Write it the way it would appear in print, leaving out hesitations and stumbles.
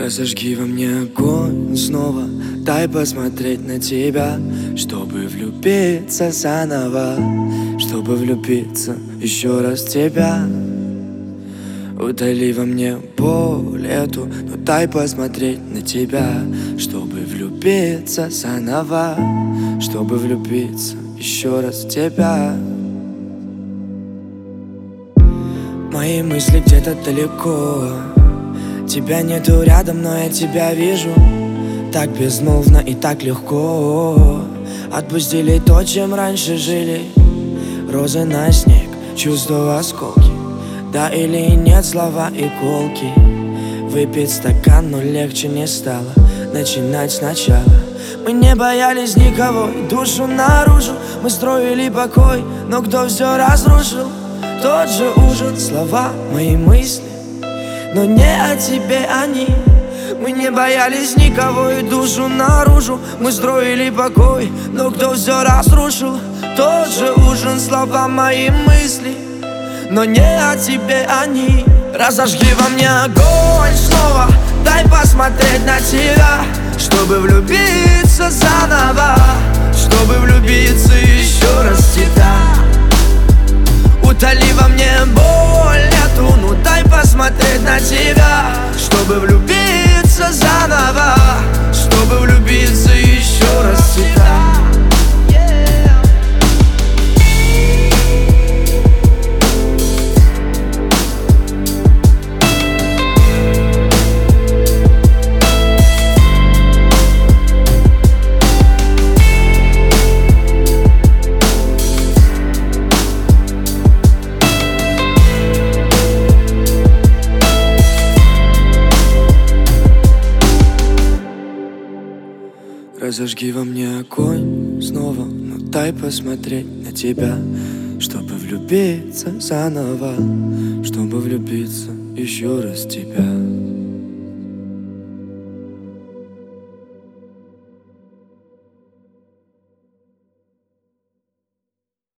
Разожги во мне огонь снова, дай посмотреть на тебя, чтобы влюбиться заново, чтобы влюбиться еще раз в тебя. Удали во мне боль эту, но дай посмотреть на тебя, чтобы влюбиться заново, чтобы влюбиться еще раз в тебя. Мои мысли где-то далеко, тебя нету рядом, но я тебя вижу. Так безмолвно и так легко отпустили то, чем раньше жили. Розы на снег, чувства в осколки. Да или нет, слова и колки. Выпить стакан, но легче не стало начинать сначала. Мы не боялись никого, и душу наружу мы строили покой, но кто все разрушил? Тот же ужин, слова, мои мысли, но не о тебе они. Мы не боялись никого, и душу наружу мы строили покой, но кто все разрушил? Тот же ужин, слова, мои мысли, но не о тебе они. Разожги во мне огонь снова, дай посмотреть на тебя, чтобы влюбиться заново, чтобы влюбиться еще раз в тебя. Утоли во мне боль эту, ну дай посмотреть на тебя, чтобы влюбиться заново, чтобы влюбиться еще раз в тебя. Разожги во мне огонь снова, но дай посмотреть на тебя, чтобы влюбиться заново, чтобы влюбиться еще раз в тебя.